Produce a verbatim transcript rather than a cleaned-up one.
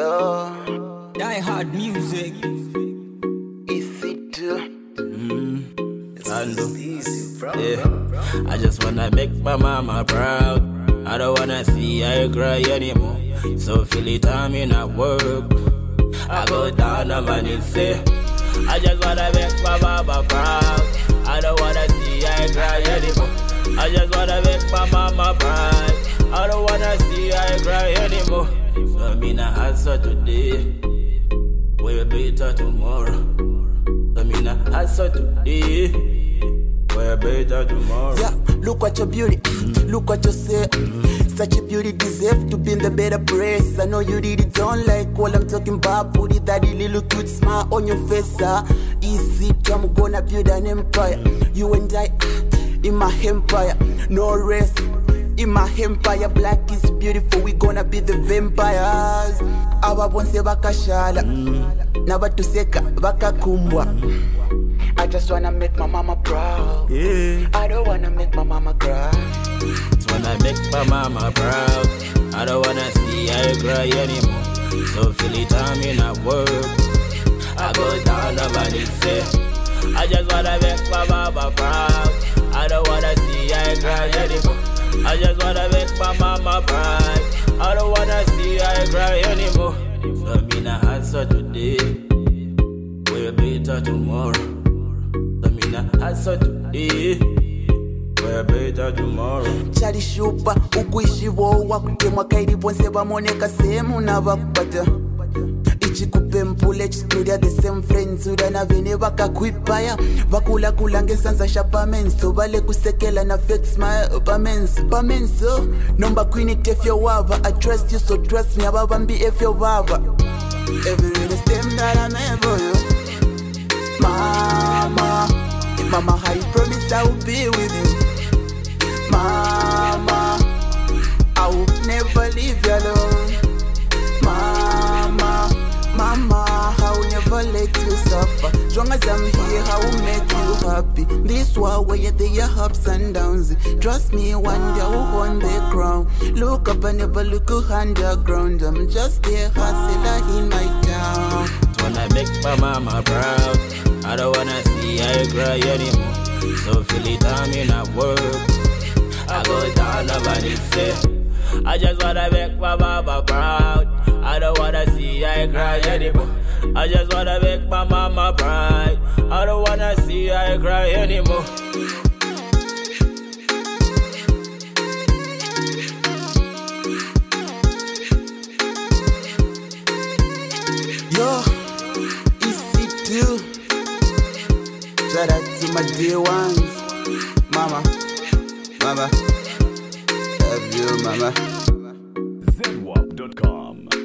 Yo, Die Hard Music. easy to. Yeah, I just wanna make my mama proud. I don't wanna see her cry anymore. So feel it, I'm in at work. I go down on my knees, say, I just wanna make my mama proud. I don't wanna see her cry anymore. I just wanna make my mama proud. I don't wanna see her cry anymore. So I'm in a answer today, way better tomorrow. So I'm in a answer today, way better tomorrow. Yeah, look at your beauty, look what you say. Such a beauty deserve to be in the better place. I know you really don't like all I'm talking about. Put it that little cute smile on your face. Uh. Easy, I'm gonna build an empire. You and I in my empire, no rest. In my empire, black is beautiful. We gonna be the vampires. Awa bonse bakashala, nabatuseka bakakumbwa. I just wanna make my mama proud. Yeah. I don't wanna make my mama cry. Just wanna make my mama proud. I don't wanna see her cry anymore. So feel it, I'm in at work. I go down on my knees, say, I just wanna make my mama proud. I don't wanna see her cry anymore. I just wanna make my mama proud. I don't wanna see her cry anymore. So I'm in a answer today, way better tomorrow. So I'm in a answer today, way better tomorrow. Chali shupa ukuishi wowa kutemwa kairi ponse bamoneka sehemu na bakupata. Ichikupe mpule chistudia the same friends udana vene bakakwipaya. Vakula kula ngesanza shapa menso bale kusekela na fake smile pamenso pamenso. Number queen it if you wava. I trust you so trust me ababambi if you wava. Every little step that I made for you, mama. Mama, I promise I will be with you. Mama, I will never leave you alone. Mama, mama, I will never let you suffer. As long as I'm here, I will make you happy. This war where there are ups and downs. Trust me, one day I will win the crown. Look up and never look underground. I'm just a hustler in my town. Just wanna make my mama proud. I don't wanna see her cry anymore. So feel it, I'm in at work. I go down on my knees, say, I just wanna make my mama proud. I don't wanna see her cry anymore. I just wanna make my mama proud. I don't wanna see her cry anymore. Yo, easy too. Shout out to my dear ones. Mama, mama, love you, mama. Z W A P dot com